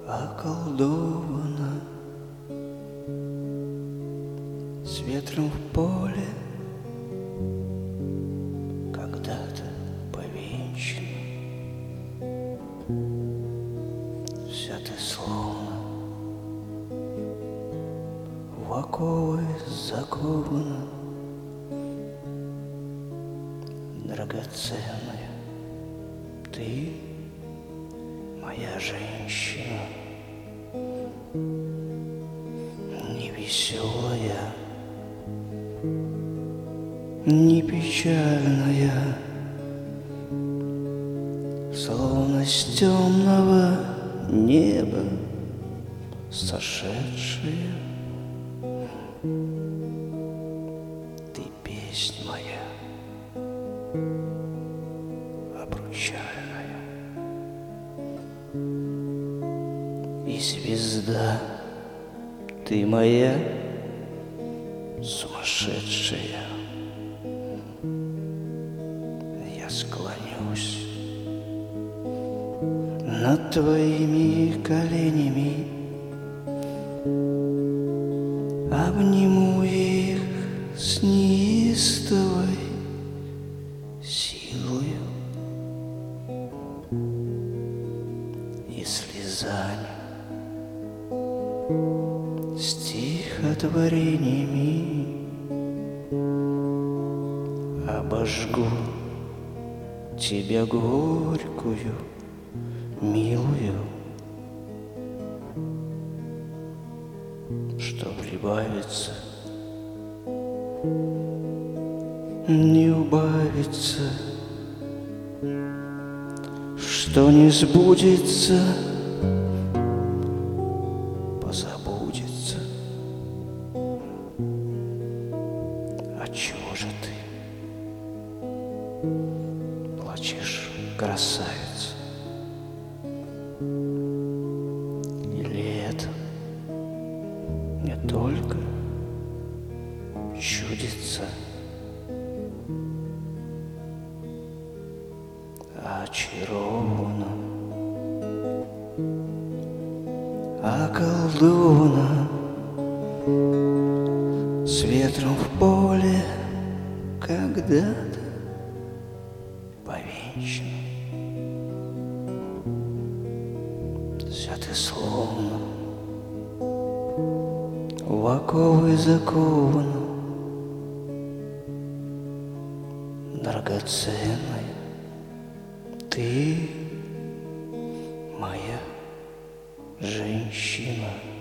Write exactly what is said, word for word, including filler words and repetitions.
околдована, с ветром в поле когда-то повенчана. Вся ты словно в оковы закована, драгоценная ты, моя женщина, невеселая, не печальная, словно с темного неба сошедшая. Ты песнь моя обручальная, и звезда ты моя сумасшедшая. Я склонюсь над твоими коленями, обниму их с неистовой силою и слезами, стихотворениями обожгу тебя горькую, милую, что прибавится, не убавится, что не сбудется, позабудется. Отчего же ты плачешь, красавица? Или это не только чудится, а очарована, околдована, с ветром в поле когда-то повенчана. Вся ты словно в оковы закована, драгоценная ты, моя женщина.